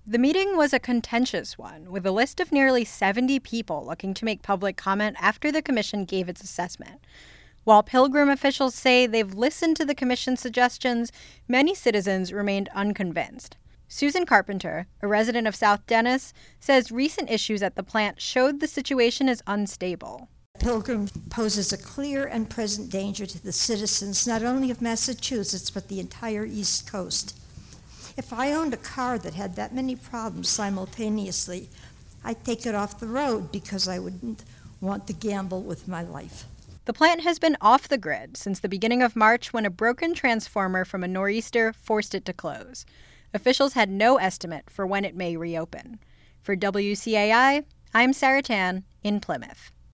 The meeting was a contentious one, with a list of nearly 70 people looking to make public comment after the commission gave its assessment. While Pilgrim officials say they've listened to the commission's suggestions, many citizens remained unconvinced. Susan Carpenter, a resident of South Dennis, says recent issues at the plant showed the situation is unstable. Pilgrim poses a clear and present danger to the citizens, not only of Massachusetts, but the entire East Coast. If I owned a car that had that many problems simultaneously, I'd take it off the road because I wouldn't want to gamble with my life. The plant has been off the grid since the beginning of March when a broken transformer from a nor'easter forced it to close. Officials had no estimate for when it may reopen. For WCAI, I'm Sarah Tan in Plymouth.